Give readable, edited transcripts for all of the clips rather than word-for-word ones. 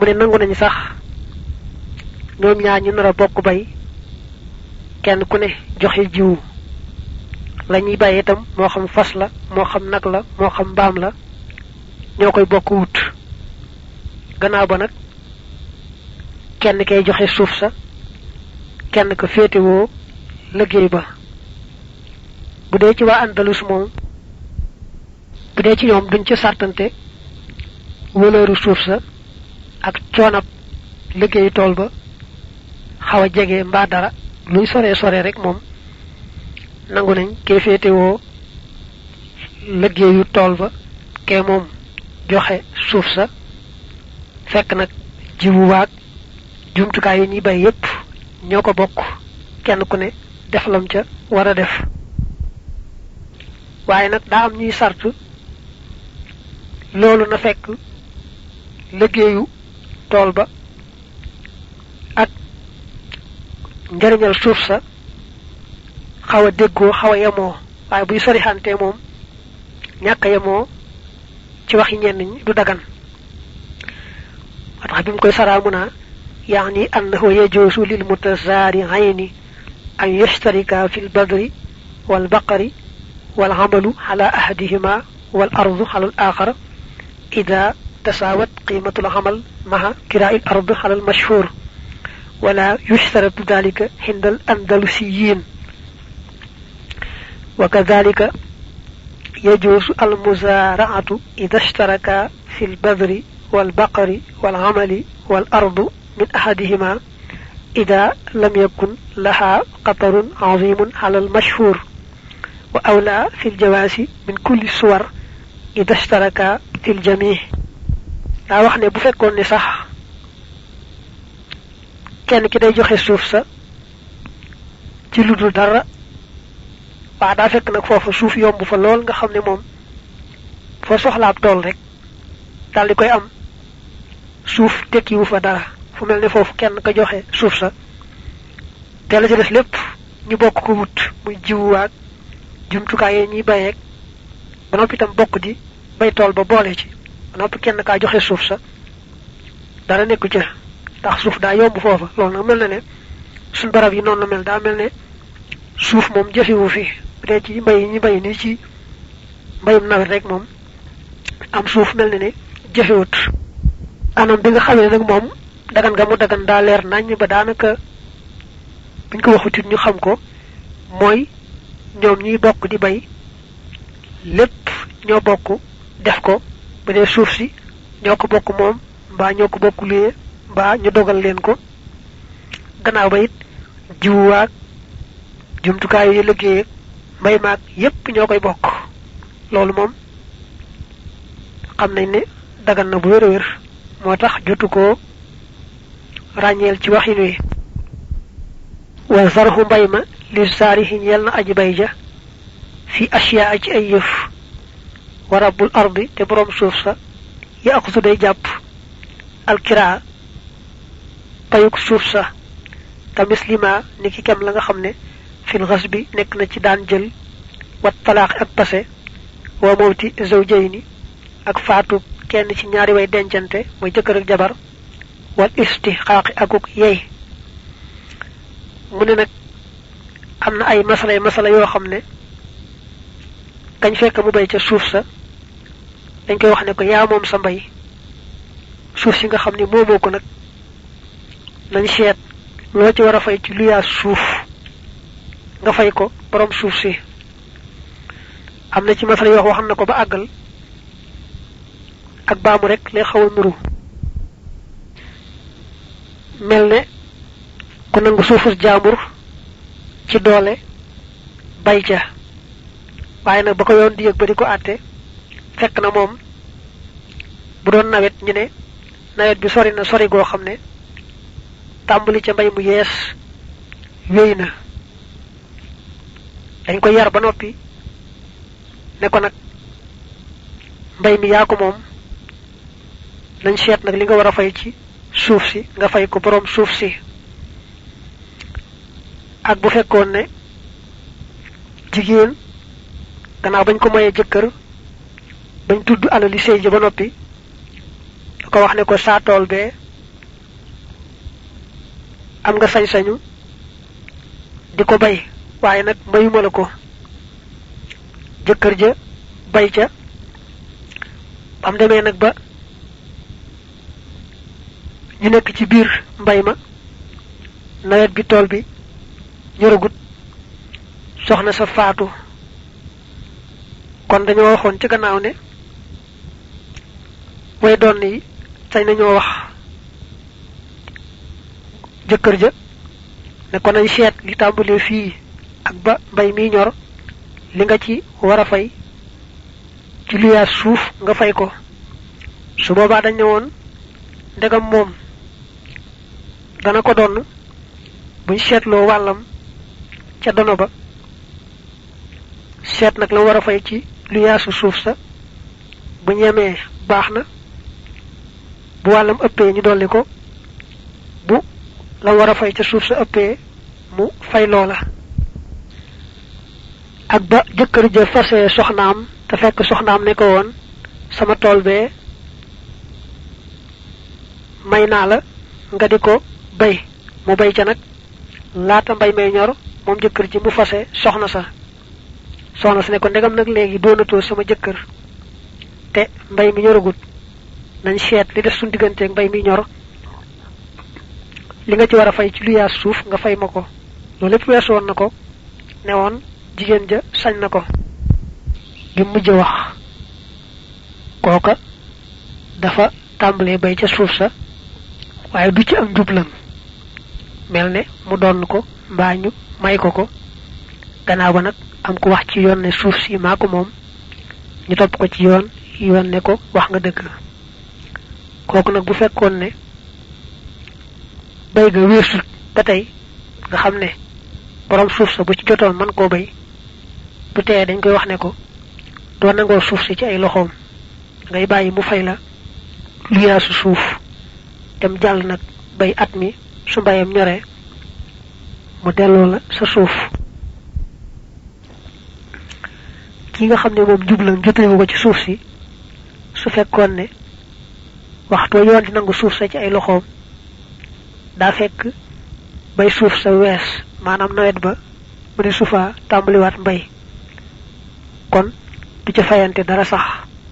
mu ne nangu nañ sax ñoom ñaar ñu nar a bokk bay kenn ku ne joxe jiwu lañuy bàyyi itam moo xam fas la moo xam nag la moo xam mbaam la ñoo koy bokk wut gannaaw ba nag kenn kay joxe suuf sa kenn ko féetewoo liggéey ba bu dee ci waa Andalus moom bu dee ci ñoom duñ ci sartante wëlëru suuf sa ak coonab liggéey tool ba xaw a jege mbaa dara luy sore sore rek moom nangu nañ kee féetewoo liggéeyu tool ba kee moom joxe suuf sa fekk nag jiwu waag jumtukaay yi ñuy bay yépp ñoo ko bokk kenn ku ne def lam ca war a def waaye nag daa am ñuy sartu loolu na fekk liggéeyu tool ba ak njariñal suuf sa xaw a déggoo xaw a yemoo waaye buy sori xante moom ñàkk a yemoo ci waxi ñenn ñi du dagan tax bi mu koy saraamuna يعني أنه يجوز للمتزارعين أن يشتركا في البذر والبقر والعمل على أحدهما والأرض على الآخر إذا تساوت قيمة العمل مع كراء الأرض على المشهور ولا يشترط ذلك عند الأندلسيين وكذلك يجوز المزارعة إذا اشتركا في البذر والبقر والعمل والأرض من أحدهما إذا لم يكن لها قطر عظيم على المشهور وأولى في الجواز من كل الصور إذا اشتركا في الجميع daa wax ne bu fekkoon ni sax kenn ki day joxe suuf sa ci lu dul dara waa daa fekk nag foofu suuf yomb fa lool nga xam ne moom foo soxlaab tool rek daal di koy am suuf tekkiwu fa dara fu mel ne foofu kenn ka joxe suuf sa te la ci des lépp ñu bokk ko wut muy jiwwaag jumtukaay yi ñuy bayeeg ba noppi itam bokk di bay tool ba boole ci ba noppi kenn kaa joxe suuf sa dara nekku ca ndax suuf daa yomb foofa loolu nag mel na ne suñ barab yi noonu la mel daa mel ne suuf moom jëfewu fi bu dee ci mbay yi ñu bay nii ci mbayum nawet rek moom am suuf mel na ne jëfewut anam bi nga xamee nag moom dagan nga mu dagan daa leer nañ ba daanaka buñ ko waxutit ñu xam ko mooy ñoom ñuy bokk di bay lépp ñoo bokk def ko bu dee suuf si ñoo ko bokk moom mbaa ñoo ko bokk luyee mbaa ñu dogal leen ko gannaaw ba it jiwwaag jumtukaay yi liggéey mbay maag yépp ñoo koy bokk loolu moom xam nañ ne dagan na bu wér a wér moo tax jotu ko ràññeel ci waxin wi wa zarhu mbay ma li saarihi ñeel na aji bay ja fi ashiyaa ci ay yëf wa rabbul ardi te boroom suuf sa ya akusu day jàpp alkiraa payuk suuf sa tamis lima ni ki kem la nga xam ne fil xas bi nekk na ci daan jël wat talaax ak pase wa mawti zawjayni ak faatu kenn ci ñaari way dencante mooy jëkkër ak jabar wal istihqaaqi akuk yey mu ne nag am na ay masala yoo xam ne dañ fekk mu bay ca suuf sa dañ koy wax ne ko yaa moom sa mbay suuf si nga xam ne moomoo ko nag nañ seet loo ci war a fay ci luyaas suuf nga fay ko borom suuf si am na ci masala yoo wax na ko ba àggal ak baamu rek lay xaw a nuru mel ne ku nangu suufus jaambur ci doole bay ca waaye nag ba ko yoon di yëg ba di ko àtte fekk na moom bu doon nawet ñu ne nawet bi sori na sori goo xam ne tàmbali ca mbay mu yees wéy na dañ ko yar ba noppi ne ko nag mbay mi yaa ko moom nañ seet nag li nga war a fay ci suuf si nga fay ko boroom suuf si ak bu fekkoon ne jigéen gannaaw bañ ko mayee jëkkër bañ tudd alali sëy ji ba noppi da ko wax ne ko saa tool bee am nga sañ-sañu diko bay waye nak mayuma la ko jëkkër ja bay ca am demee nag ba ñu nekk ci biir mbay ma nawet bi tool bi ñoragut soxna sa faatu kon dañoo waxoon ci gannaaw ne way doon ni sañ nañoo wax jëkkër ja ne ko nañ seet li tàmbalee fii ak ba mbay mi ñor li nga ci wara fay ci liya suuf nga fay ko su boobaa dañ ne woon ndegam moom dana ko donn buñ seetloo wàllam ca dono ba seet nag la wara fay ci liya suuf sa bu ñemee baax na bu wàllam ëppee ñu dolli ko bu la wara fay ca suuf sa ëppee mu fay loola ak ba jëkkër ja fasé soxnaam te fekk soxnaam ne ko woon sama tool bee may naa la nga di ko bay mu bay ca nag laata mbay may ñor moom jëkkër ji mu fasé soxna sa ne ko ndegam nag léegi doonatoo sama jëkkër te mbay mi ñoragut nañ seet li def suñ digganteeg mbay mi ñor li nga ci war a fay ci lu yaa suuf nga fay ma ko loolu lépp weesu woon na ko ne woon jigéen ja sañ na ko gi mujj wax kooka dafa tàmbalee bay ca suuf sa waaye du ci am njublam mel ne mu doon ko mbaa ñu may ko gannaaw ba nag am ko wax ci yoon ne suuf si maa ko moom ñu topp ko ci yoon ne ko wax nga dëgg kooku nag bu fekkoon ne bay ga weesul ba tey nga xam ne borom suuf sa bu ci jotoon man koo bay du tee dañ koy wax ne ko doo nangoo suuf si ci ay loxoom ngay bàyyi mu fay la lu yaasu suuf dem jàll nag bay at mi su mbayam ñoree mu delloo la sa suuf ki nga xam ne moom jublam jotewu ko ci suuf si su fekkoon ne waxtu yoon di nangu suuf sa ci ay loxoom daa fekk bay suuf sa wees maanaam nawet ba mu di suufa tàmbaliwaat mbay kon du ca fayante dara sax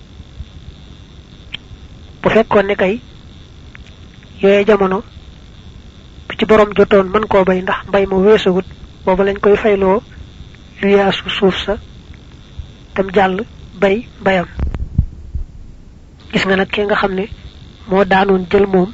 bu fekkoon ne kay yooye jamono bu ci borom jotoon man koo bay ndax mbay ma weesagut booba lañ koy fayloo lu yaasu suuf sa tam jàll bay mbayam gis nga nag ki nga xam ne moo daanoon jël moom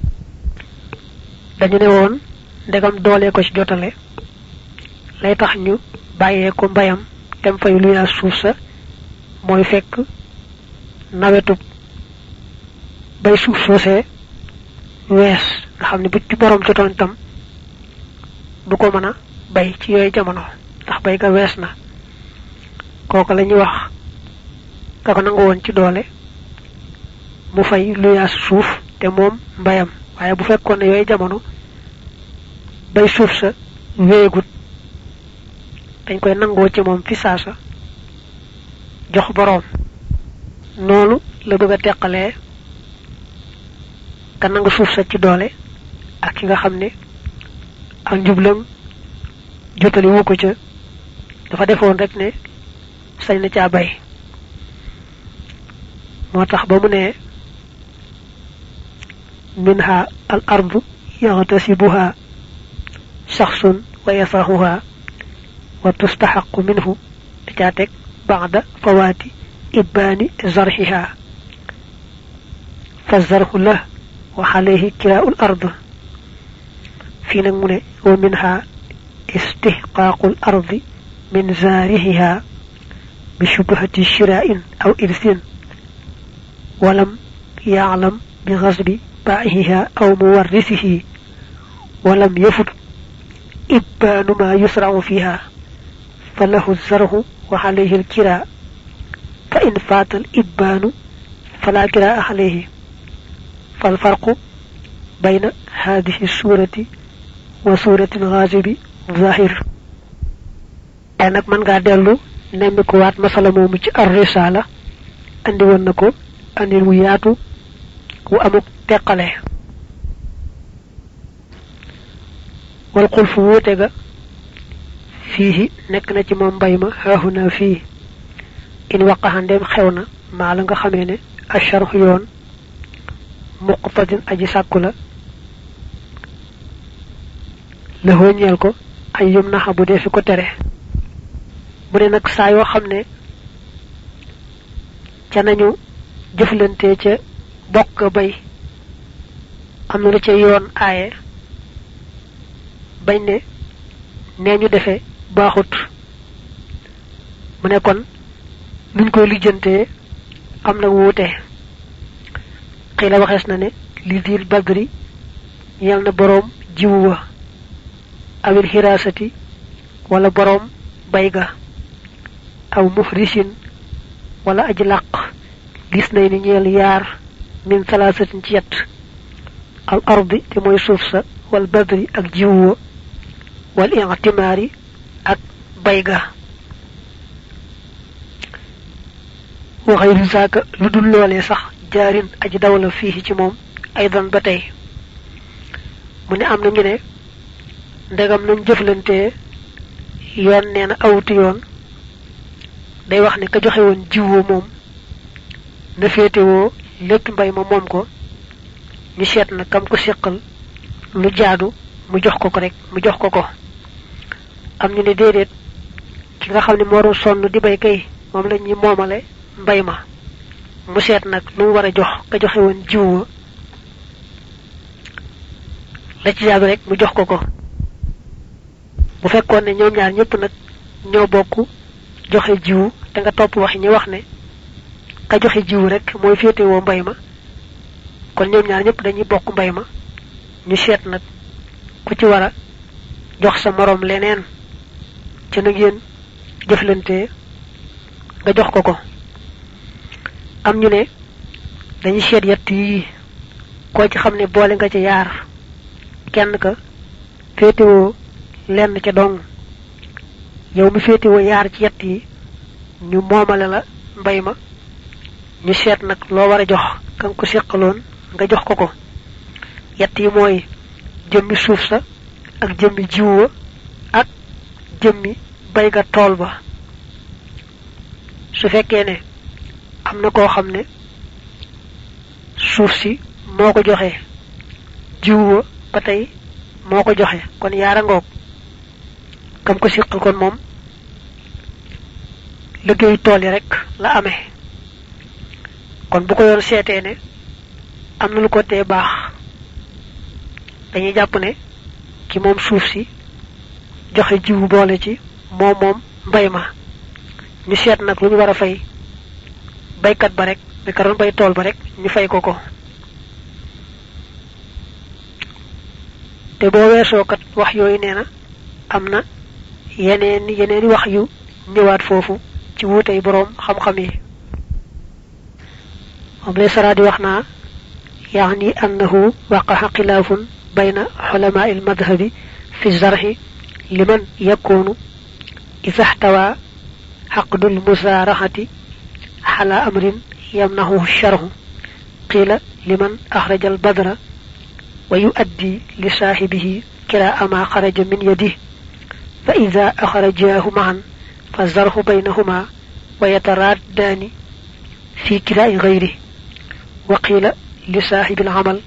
dañu ne woon ndegam doole ko ci jotale lay tax ñu bàyyee ko mbayam tem fay lu yaa suuf sa mooy fekk nawetu bay suuf soosee wees nga xam ne bu ci borom jotoon tam du ko mën a bay ci yooyu jamono ndax bay ga wees na kooku la ñuy wax ka ko nangu woon ci doole mu fay lu yaa suuf te moom mbayam waaye bu fekkoon ne yooyu jamono bay suuf sa wéegut dañ koy nangoo ci moom fi saasa jox boroom noonu la bëgg a teqalee ka nangu suuf sa ci doole ak ki nga xam ne ak njublam jotali wu ko ca dafa defoon rek ne sañ na caa bay moo tax ba mu ne منها الأرض يغتسبها شخص ويصرفها وتستحق منه تجاتك بعد فوات إبان زرعها فالزرع له وعليه كراء الأرض في نمونه ومنها استحقاق الأرض من زارعها بشبهة شراء أو إرث ولم يعلم بغصب بائعها أو مورثه ولم يفد إبان ما يسرع فيها فله الزرع وعليه الكراء فإن فات الإبان فلا كراء عليه فالفرق بين هذه السورة وسورة الغازب ظاهر أنك من قادلو نمكو وات مسألة مومج الرسالة أندي ونكو أندي الوياتو وأمك teqale wal khulfu wote ga fihi nek na ci mom mbay ma haahuna fi in waqaha ndem xewna ma la nga xamé ne asharh yoon muqtadin aji sakku la la hoñel ko ay yum na bu def ko tere bu ne nak sa yo xamne ca nañu jëflante ca bokk bay am na ca yoon aaye bañ ne neñu defé baaxut mu ne kon nuñ koy lijjante am na wuute xila waxes na ne li dil badri yal na borom jiwu wa awil hirasati wala borom bayga aw muhrisin wala aji laq gis nay ni ñeel yaar min salasatin ci yett al ardi te moy suuf sa wal badri ak jiwu wal i'timari ak bayga wa ghayru zaka ludul lolé sax jaarin aji dawla fihi ci mom aydan batay mu ne am na ñu ne ndegam nañ jëflante yoon neena awtu yoon day wax ne ka joxe won jiwu mom na fété wo lepp mbay ma mom ko ñu sét na kam ko sékkal lu jaadu mu jox ko rek mu jox ko am ñu ne déedéet ki nga xamni mo ro sonn di bay kay mom lañ ñi momale mbay ma mu sét nak lu wara jox ka joxe won jiwu la ci jaadu rek mu jox ko bu fekkone ñoom ñaar ñepp nak ñoo bokku joxe jiwu te nga top wax ñi wax ne ka joxe jiwu rek moy fété wo mbay ma kon ñoom ñaar ñepp dañuy bokku mbay ma ñu sét nak ku ci wara jox sa morom leneen ci na ngeen jëflante nga jox ko am ñu ne dañuy sét yett yi ko ci xamne boole nga ci yaar kenn ka fété wo lenn ci dong yow mi fété wo yaar ci yett yi ñu momale la mbay ma ñu sét nak lo wara jox kan ko sékkaloon nga jox ko yett yi moy jëmmi suuf sa ak jëmmi jiwu ak jëmmi bay ga tool ba su fekkee ne am na koo xam ne suuf si moo ko joxe jiwu ba tey moo ko joxe kon yaara ngoog kam ko siqal kon moom liggéey tool yi rek la amee kon bu ko yoon seetee ne am na lu ko tee baax dañuy jàpp ne ki moom suuf si joxe jiwu boole ci moom mbay ma ñu seet nag lu ñu war a fay baykat ba rek bi ka doon bay tool ba rek ñu fay ko te boo weesoo kat wax yooyu nee na am na yeneeni wax yu ñëwaat foofu ci wuutey boroom xam-xam yi moom lay sara di wax naa يعني أنه وقع خلاف بين علماء المذهب في الزرع لمن يكون إذا احتوى عقد المزارعة على أمر يمنعه الشرع قيل لمن أخرج البذر ويؤدي لصاحبه كراء ما خرج من يده فإذا أخرجاه معا فالزرع بينهما ويترادان في كراء غيره وقيل لصاحب العمل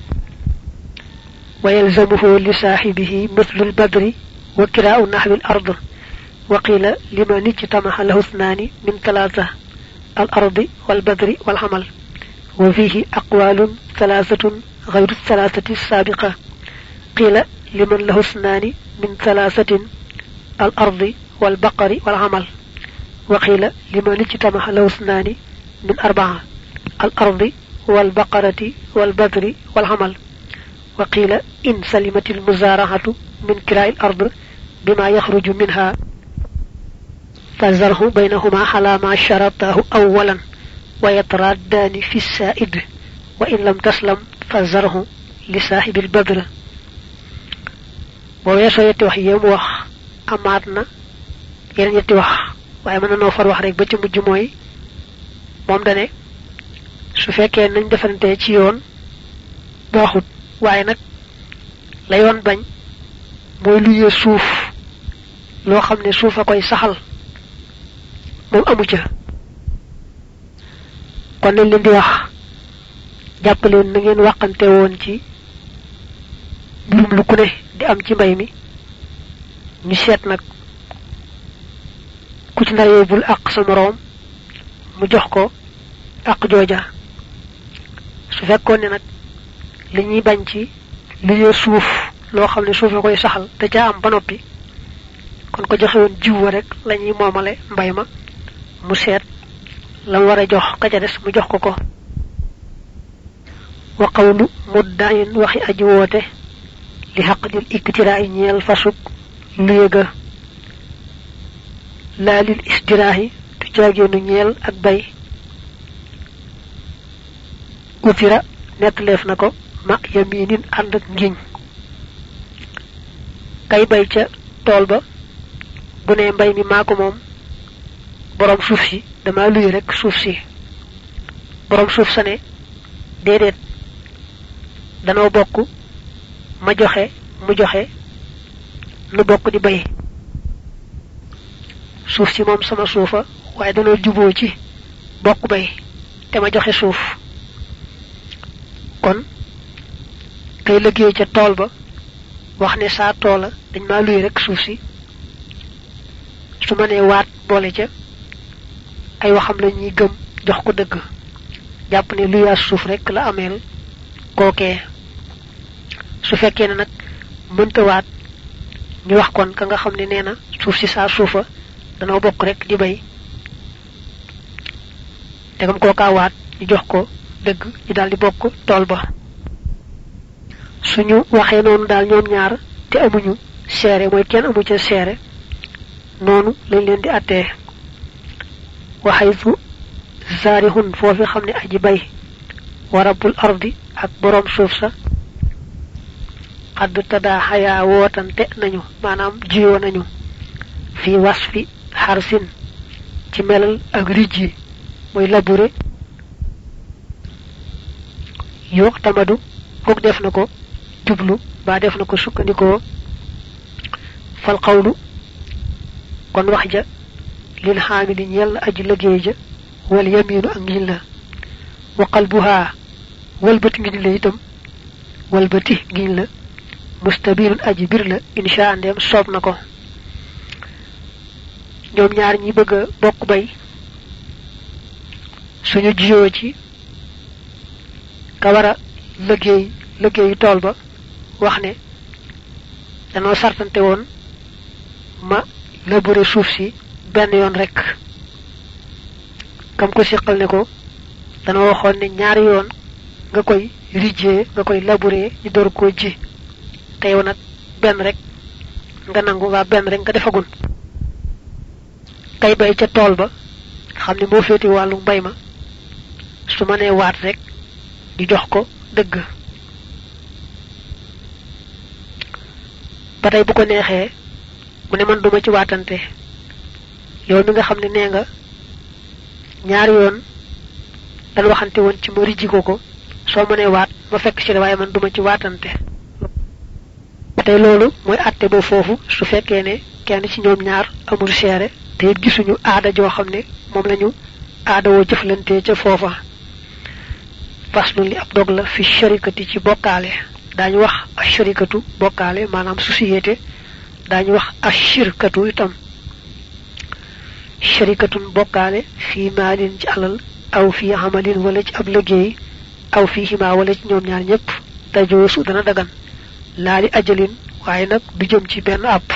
ويلزمه لصاحبه مثل البدر وكراء نحو الأرض وقيل لمن اجتمع له اثنان من ثلاثة الأرض والبدر والعمل وفيه أقوال ثلاثة غير الثلاثة السابقة قيل لمن له اثنان من ثلاثة الأرض والبقر والعمل وقيل لمن اجتمع له اثنان من أربعة الأرض والبقرة والبدر والعمل وقيل إن سلمت المزارعة من كراء الأرض بما يخرج منها فالزرع بينهما على ما شرطه أولا ويترادان في السائد وإن لم تسلم فالزرع لصاحب البدر ويسو يتي wax yem wax amatna yeneen yetti wax waye mën na far wax rek ba ci mujj moy mom dane su fekkee nañ defante ci yoon baaxut waaye nag la yoon bañ moy luyé suuf lo xamné suufa koy saxal mom amu ca kon nañ leen di wax jàppaleen na ngeen waxante woon ci mbirum lu ku ne di am ci mbay mi ñu seet nag ku ci nar yóbbul ak sa moroom mu jox ko ak jooja su fekkoon ne nag li ñuy bañ ci li yo suuf loo xam ne suuf la koy saxal te ca am ba noppi kon ko joxe woon jiw wa rek lañuy moomale mbay ma mu seet lam war a jox ka ca des mu jox ko ko wa qawlu muddain waxi aji woote li xaqdil iktiraa'i ñeel fasuk lu yëga laa lil istiraahi tu jaageenu ñeel ak bay utira nettaleef na ko ma yaminin ànd ak ngiñ kay bay ca tool ba bu ne mbay mi maa ko moom borom suuf si dama luy rek suuf si borom suuf sa ne déedéet danoo bokk ma joxe mu joxe nu bokk di bay suuf si moom sama suufa waaye danoo juboo ci bokk bay te ma joxe suuf kon kay liggéey ca tool ba wax ne saa toola dañ ma luy rek suuf si su ma nee waat boole ca ay waxam la ñuy gëm jox ko dëgg jàpp ne luyaas suuf rek la ameel kookee su fekkee ne nag mënta waat ñu wax kon ka nga xam ne nee na suuf si saa suufa danoo bokk rek di bay tegam kookaa waat ñu jox ko dëgg ñu daal di bokk tool ba suñu waxee noonu daal ñoom ñaar te amuñu seere mooy kenn amu ca seere noonu lañ leen di attee waxaytu zaarihun foofi xam ne aji bay wa rabbul ardi ak borom suuf sa xadd tadaa xayaa wootante nañu maanaam jiyoo nañu fi wasfi xarsin ci melal ak rijji mooy labure yoo tamadu kook def na ko jublu ba def na ko sukkandikoo fal qawlu kon wax ja lil xaamili ñeel na aji liggéey ja wal yaminu ak ngiñ la wa qalbuha walbati ngiñ la itam walbati ngiñ la mustabirun aji bir la insha ndem soob na ko ñoom ñaar ñi bëgg a bokk bay suñu jiyoo ci ka war a liggéeyu tool ba wax ne danoo sartante woon ma labourer suuf si benn yoon rek kam ko siqal ne ko danoo waxoon ne ñaari yoon nga koy rijjee nga koy labourer ñu door koo ji te yow nag benn rek nga nangu waa benn rek nga defagun kay bay ca tool ba xam ne moo féeti wàllu mbay ma su ma nee waat rek di jox ko dëgg ba tey bu ko neexee mu ne man duma ci waatante yow mi nga xam ne nee nga ñaari yoon dal waxante woon ci ma rijji ko soo mënee waat ma fekk ci waaye man duma ci waatante ba tey loolu mooy atte ba foofu su fekkee ne kenn ci ñoom ñaar amul seere te it gisuñu aada joo xam ne moom lañu aada woo jëflante ca foofa faslu li ab dog la fi sharikati ci bokkaale daañu wax asharikatu bokkaale maanaam société daañu wax ashirkatu itam sharikatun bokkaale fi maalin ci alal aw fi amalin wala ci ab liggéey aw fi hima wala ci ñoom ñaar ñëpp tajoosu dana dagan laali ajalin waaye nag du jëm ci benn àpp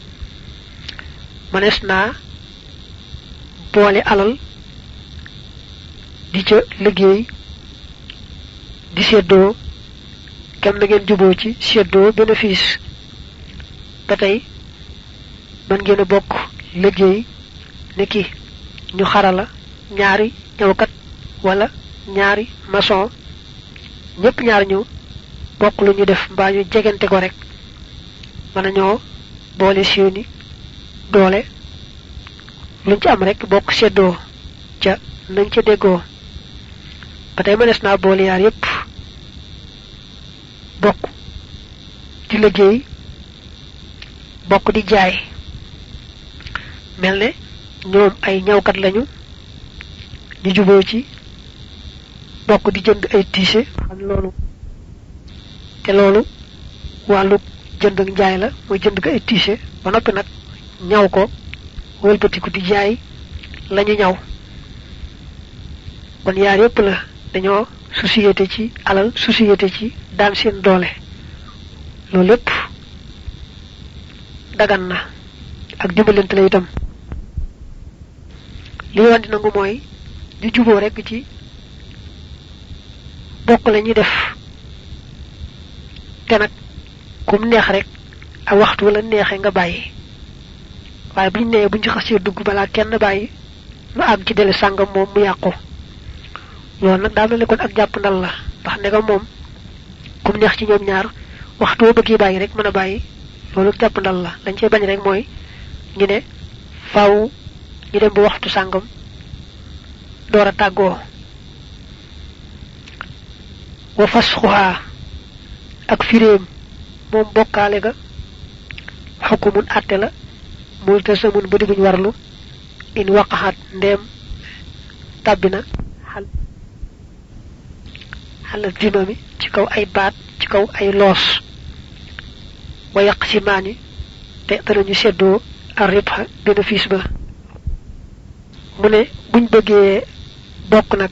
manes naa boole alal di ca liggéey di seddoo kem na ngeen juboo ci seddoo bénéfice ba tey man ngeen a bokk liggéey neki ñu xarala ñaari ñawkat wala ñaari maçon ñëpp ñaar ñu bokk lu ñu def mbaa ñu jegante ko rek mën ñoo boole seeni doole luñ ci am rek bokk seddoo ca nañ ca déggoo ba tey mënees naa boole yaar yépp bokk ci liggéey bokk di jaay melne ñoom ay ñawkat lañu ñu juboo ci bokk di jënd ay tissé xam loolu té loolu walu jënd ak jaay la moy jënd ko ay tissé ba nopi nak ñaw ko wëlbatiku di jaay lañu ñaw kon yaar yépp la dañoo société ci alal société ci daan seen doole loolu lépp dagan na ak dimbalante la itam li yoon di nangu mooy di juboo rek ci bokk la ñuy def te nag kum neex rek ak waxtu wala neexee nga bàyyi waaye buñ nee buñ ci xasee dugg balaa kenn bàyyi lu àgg ci dele sàngam moom mu yàqu loolu nag daa mel ni kon ak jàpp ndal la ndax ndegam moom kum neex ci ñoom ñaar waxtu woo bëgg bàyyi rek mën a bàyyi loolu jàpp ndal la lañ cee bañ rek mooy ñu ne faaw ñu dem ba waxtu sàngam door a tàggoo wa fasxuha ak firéem moom bokkaale ga xukumun atte la multasamun bu di buñ warlu in waqahat ndem tabina xala dimami ci kaw ay baat ci kaw ay loos wa yaqsimani te danañu seddoo arribha bénéfice ba mu ne buñ bëggee bokk nag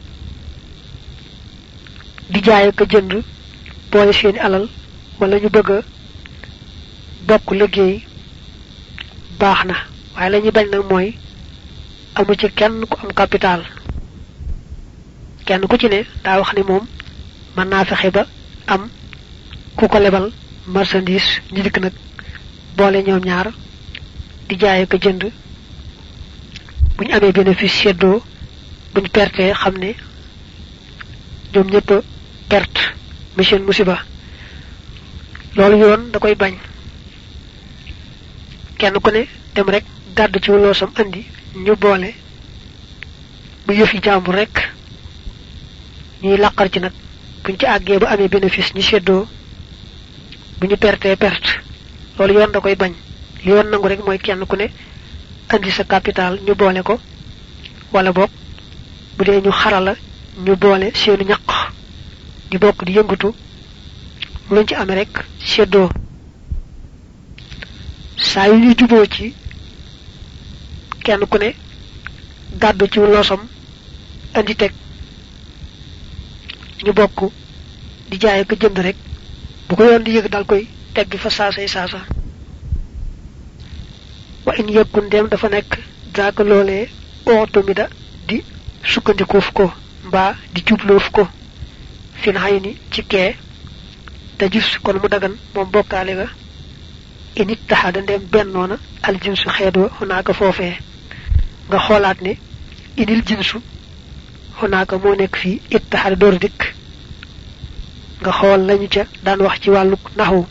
di jaay ko jënd boole seen alal wala ñu bëgg bokk liggéey baax na waaye lañu bañ nag mooy amu ci kenn ku am capital kenn ku ci ne daa wax ni moom mën naa fexe ba am ku ko lebal marchandise ñu dikk nag boole ñoom ñaar di jaay ko jënd buñ amee bénéfice seddoo buñ perte xam ne ñoom ñëpp perte mission musiba loolu yoon da koy bañ kenn ku ne dem rek gàdd ci loosam andi ñu boole bu yëfi jàmbur rek ñuy laqar ci nag buñ ci àggee ba amee bénéfice ñu seddoo buñu perte loolu yoon da koy bañ li yoon nangu rek mooy kenn ku ne andi sa capital ñu boole ko wala bok bu dee ñu xarala ñu boole seenu ñaq di bokk di yëngatu luñ ci amee rek seddoo saa yu ñu juboo ci kenn ku ne gàddu ci loosam andi teg ñu bokk di jaay ko jënd rek bu ko yoon di yëg dal koy tegg fa saasay saasa wa in yakun dem dafa nekk zaaka loolee ootumida di sukkandikoof ko mbaa di jubloof ko fin hayni ci kee te gis kon mu dagan moom bokkaale ga init taxada ndem bennoona al jinsu xeedoo xunaaka foofee nga xoolaat ne inil jinsu xunaaka moo nekk fii it taxada door dikk nga xool lañu ca daan wax ci wàllu naxu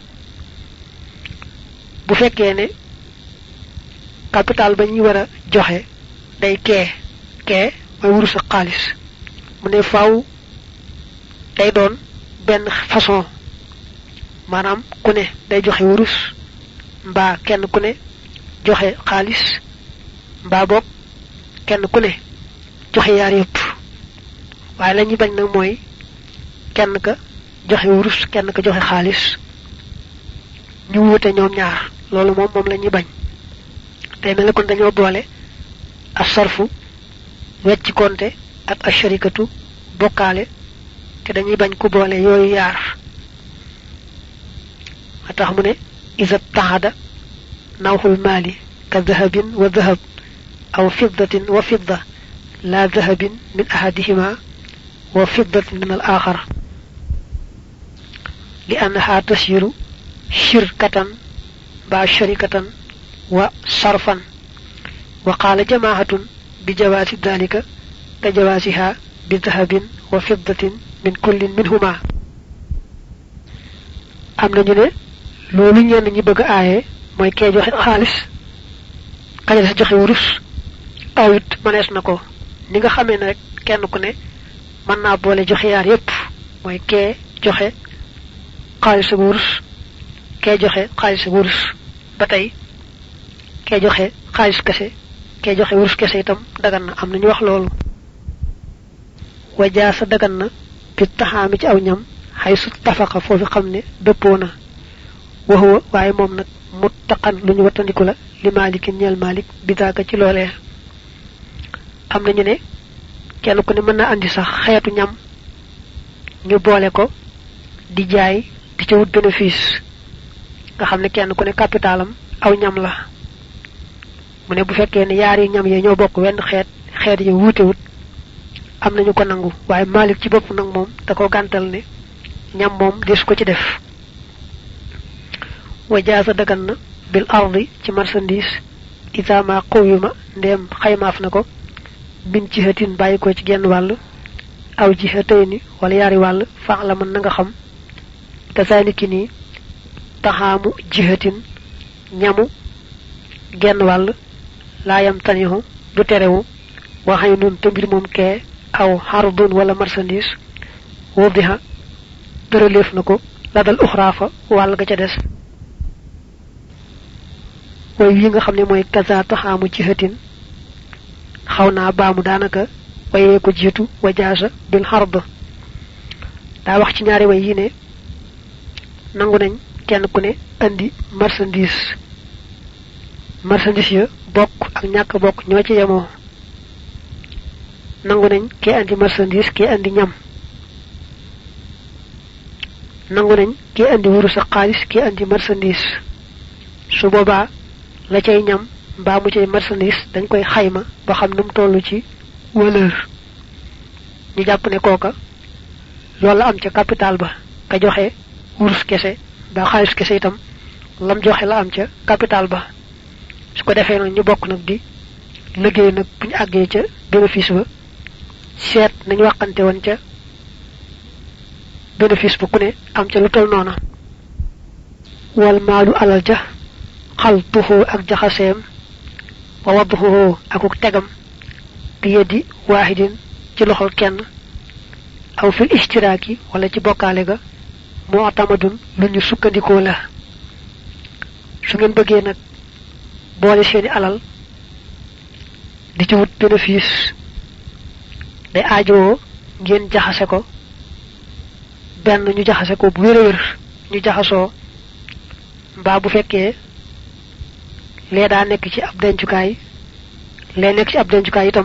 bu fekkee ne capital ba ñuy war a joxe day kee mooy wurus ak xaalis mu ne faaw day doon benn façon maanaam ku ne day joxe wurus mbaa kenn ku ne joxe xaalis mbaa boog kenn ku ne joxe yaar yépp waaye la ñuy bañ nag mooy kenn ka joxe wurus kenn ka joxe xaalis ñu wute ñoom ñaar loolu moom la ñuy bañ tay mel kon dañoo boole asarfu wecc konté ak asharikatu bokkaale te dañuy bañ ku boole yooyu yaar atax mu ne iza tahada nawhul mali ka dhahabin wa dhahab aw fiddatin wa fidda la dhahabin min ahadihima wa fiddatin min al-akhar لأنها تسير شركة با شركة وصرفا وقال جماعة بجواز ذلك كجوازها بذهب وفضة من كل منهما amna ñu ne loolu ñen ñi bëgg aaye moy kay joxe xaaliss kañu sa joxe wurus awit manes nako ni nga xamé rek kenn ku ne man na boole joxe yaar yépp moy kay joxe xaaliss wurus kay joxe xaaliss wurus batay ke joxe xaliss kesse ke joxe wurus kesse itam dagan na am nañu wax lolu waja sa dagan na fi tahami ci aw ñam haysu tafaqa fofu xamne deppona wa huwa waye mom nak muttaqan luñu watandiku la li malikin ñal malik bidaka ci lolé am nañu ne kenn ku ne mëna andi sax xéetu ñam ñu boole ko di jaay di ci wut bénéfice nga xamne kenn ku ne capitalam aw ñam la mu ne bu fekkee ne yaari ñam ye ñoo bokk wenn xeet yi wuute wut am nañu ko nangu waaye malik ci bopp nag moom da ko gàntal ne ñam moom des ko ci def wa jaasa dagan na bil ardi ci marchandise ida ma qawima ndem xaymaaf na ko bin jihatin bàyyi ko ci genn wàll aw jihatayni wala yaari wàll faax la mën na nga xam kazaliki ni taxaamu jihatin ñamu genn wàll laayam tanihu du terewu waxay nun te mbir moom kee aw hardun wala marchandise wodiha dërëleef na ko la dal uxraafa wàll ga ca des way yi nga xam ne mooy kaza taxaamu jihatin xaw naa baamu daanaka wayee ko jiitu wajaasa bil hard daa wax ci ñaari way yi ne nangu nañ kenn ku ne andi marchandise ya bokk ak ñàkk bokk ñoo ci yemoo nangu nañ ke andi marchandise ke andi ñam nangu nañ ke andi wuru sa xaalis ke andi marchandise su boobaa la cay ñam mbaa mu cay marchandise dañ koy xayma ba xam num tollu ci valeur ñu jàpp ne kooka loolu am ca capital ba ka joxe wurus kese ba xaalis kese itam lam joxe la am ca capital ba su ko defee nag ñu bokk nag di liggéey nag buñu àggee ca bénéfice ba seet nañ waxante woon ca bénéfice ba ku ne am ca lu tol noona wal maalu alal ja xaltuhu ak jaxaseem wa wadduhu akuk tegam bi yedi waahidin ci loxol kenn aw fil ishtiraaki wala ci bokkaale ga mu'tamadun luñu sukkandikoo la su ngeen bëggee nag boole seeni alal di ci wut bénéfice day aajoo ngeen jaxase ko benn ñu jaxase ko bu wér ñu jaxasoo mbaa bu fekkee lee daa nekk ci ab dencukaay lee nekk ci ab dencukaay itam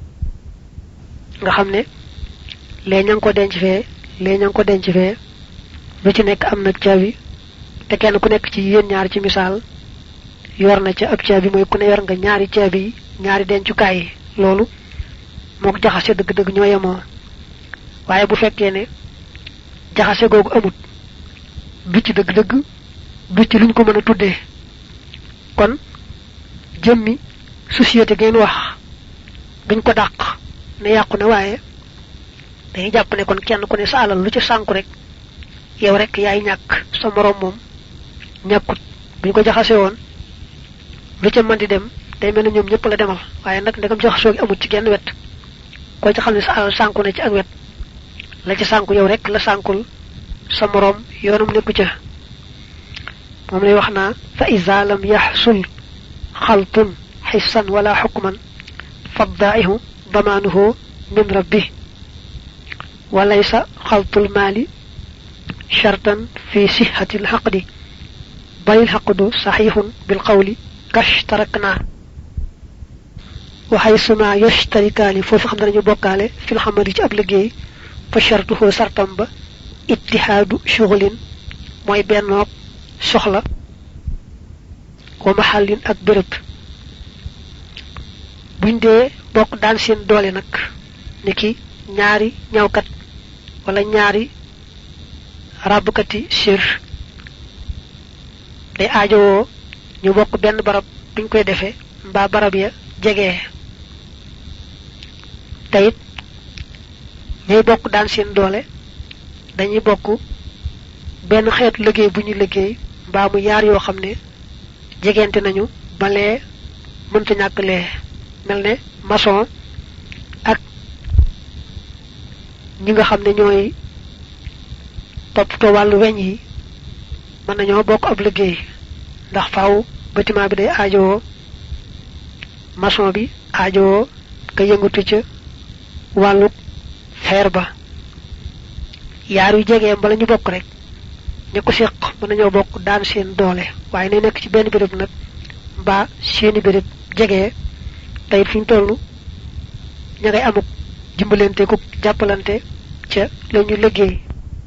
nga xam ne lee ña ngi ko denc fee lee ña ngi ko denc fee lu ci nekk am na caabi te kenn ku nekk ci yéen ñaar ci misaal yor na ca ab caabi mooy ku ne yor nga ñaari caabi ñaari dencukaay yi loolu moo ko jaxase dëgg-dëgg ñoo yemoo waaye bu fekkee ne jaxase googu amut du ci dëgg-dëgg du ci luñ ko mën a tuddee kon jëmmi société ngeen wax duñ ko dàq ne yàqu ne waaye dañuy jàpp ne kon kenn ku ne sa alal lu ci sànku rek yow rek yaay ñàkk sa morom moom ñàkkut buñ ko jaxase woon lu ca mën di dem day mel ne ñoom ñëpp la demal waaye nag ndegam jaxasoo gi amut ci genn wet ko ci xam ne sa alal sànku na ci ak wet la ci sànku yow rek la sànkul sa morom yoonum nekku ca moom lay wax naa fa iza lam yaxsul xaltun xissan wala xukman faddaa'ihu damaanuhu min rabbi walaysa xaltul maali shartan fi sihhatil xaqdi balil xaqdu saxiixun bil qawli kashtarakna waxaysuma yashtarikaani foofu xam nañu bokkaale fil xamali ci ab liggéey fa shartuhu sartam ba ittihaadu shughulin mooy bennoog soxla wa mahallin ak béréb buñ dee bokk daan seen doole nag niki ñaari ñawkat wala ñaari rabukati sir day aajowoo ñu bokk benn barab buñ koy defee mbaa barab ya jegee tayit ñay bokk daan seen doole dañuy bokk benn xeetu liggéey bu ñu liggéey mbaa mu yaar yoo xam ne jegente nañu balee mënta ñàkk lee mel ne maçon ak ñi nga xam ne ñooy toppatoo wàllu weñ yi mën nañoo bokk ab liggéey ndax faaw bâtiment bi day aajo maçon bi aajo ka yëngatu ci walu xeer ba yaar yu jege mbala ñu bokk rek ñu ko seq mën nañoo bokk daan seen doole waaye ne nekk ci benn béréb nag mbaa seeni béréb jege tey fiñ tollu ña ngay amuk dimbalante ku jàppalante ca la ñu liggéey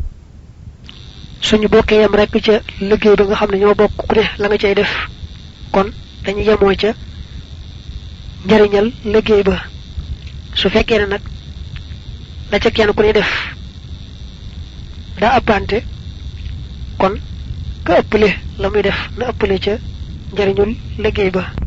suñu bokkee yam rek ca liggéey ba nga xam ne ñoo bokk ku ne la nga cay def kon dañu yemoo ca njariñal liggéey ba su fekkee ne nag la ca kenn ku ne def daa ëppante kon ka ëppale la muy def na ëppale ca njariñul liggéey ba